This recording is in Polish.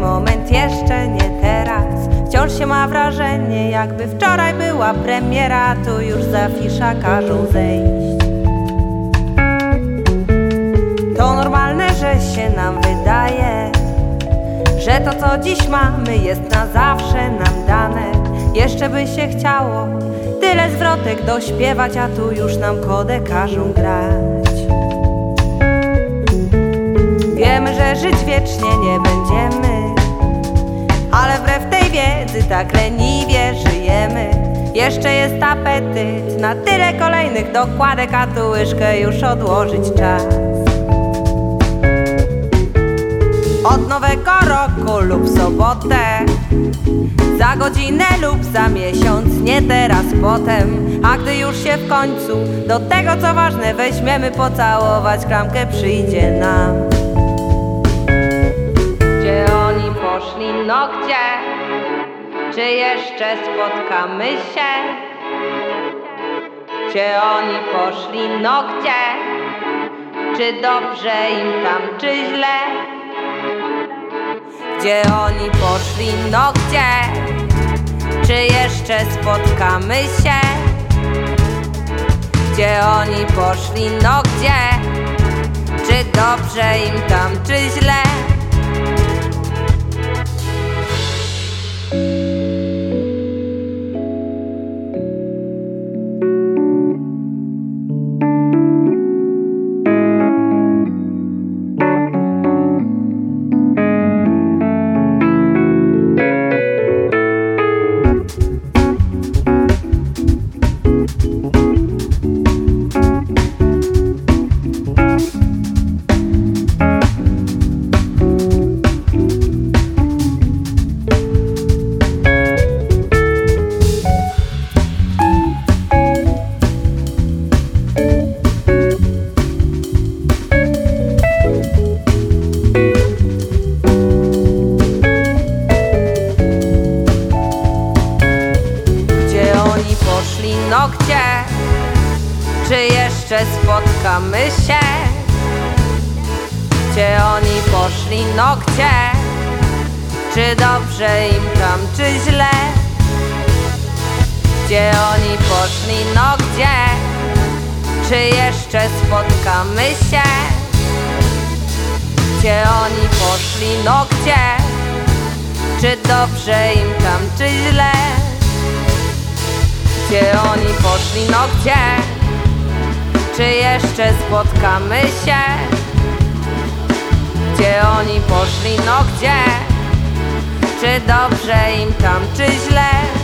moment, jeszcze nie teraz. Wciąż się ma wrażenie, jakby wczoraj była premiera. Tu już z afisza każą zejść. To normalne, że się nam wydaje, że to co dziś mamy jest na zawsze nam dane. Jeszcze by się chciało tyle zwrotek dośpiewać, a tu już nam kodę każą grać. Wiemy, że żyć wiecznie nie będziemy, ale wbrew tej wiedzy tak leniwie żyjemy. Jeszcze jest apetyt na tyle kolejnych dokładek, a tu łyżkę już odłożyć czas. Od nowego roku lub sobotę, za godzinę lub za miesiąc, nie teraz, potem. A gdy już się w końcu do tego co ważne weźmiemy pocałować klamkę, przyjdzie nam. Gdzie oni poszli, no gdzie? Czy jeszcze spotkamy się? Gdzie oni poszli, no gdzie? Czy dobrze im tam, czy źle? Gdzie oni poszli, no gdzie? Czy jeszcze spotkamy się? Gdzie oni poszli, no gdzie? Czy dobrze im tam, czy źle? No gdzie? Czy jeszcze spotkamy się? Gdzie oni poszli? No gdzie? Czy dobrze im tam, czy źle? Gdzie oni poszli? No gdzie? Czy jeszcze spotkamy się? Gdzie oni poszli? No gdzie? Czy dobrze im tam, czy źle? Gdzie oni poszli, no gdzie? Czy jeszcze spotkamy się? Gdzie oni poszli, no gdzie? Czy dobrze im tam, czy źle?